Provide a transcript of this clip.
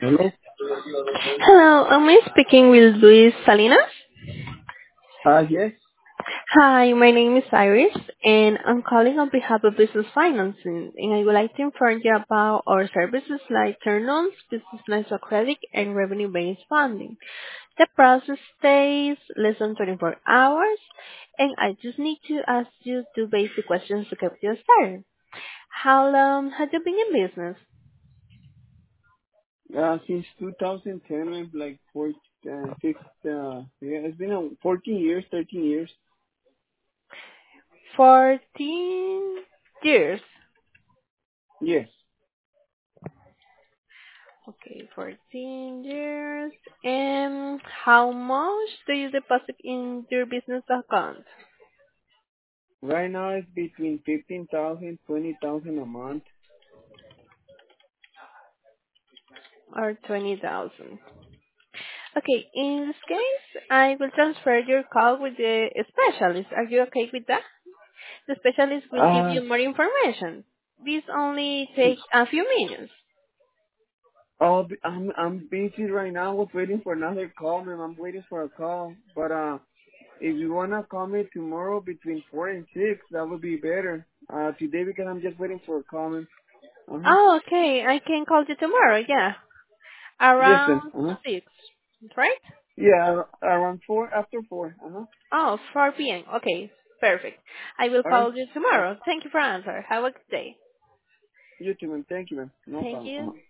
Hello? Hello, am I speaking with Luis Salinas? Yes. Hi, my name is Iris, and I'm calling on behalf of Business Financing, and I would like to inform you about our services like term loans, business lines of credit, and revenue-based funding. The process takes less than 24 hours, and I just need to ask you two basic questions to get you started. How long have you been in business? Since 2010, I'm like yeah, it's been 14 years, 13 years. 14 years. Yes. Okay, 14 years. And how much do you deposit in your business account? Right now it's between 15,000, 20,000 a month. Or 20,000? Okay, in this case, I will transfer your call with the specialist. Are you okay with that? The specialist will give Uh, you more information. This only takes a few minutes. I'm busy right now. I was waiting for another call, ma'am. I'm waiting for a call. But, if you wanna call me tomorrow between 4 and 6, that would be better. Today because I'm just waiting for a call, ma'am. Uh-huh. Oh, okay. I can call you tomorrow, yeah. Yes, then. Around Uh-huh. 6, right? Yeah, around 4, after 4. Uh-huh. Oh, 4 p.m. Okay, perfect. I will All right. call you tomorrow. Thank you for answer. Have a good day. You too, man. Thank you, man. No Thank problem. you. Uh-huh.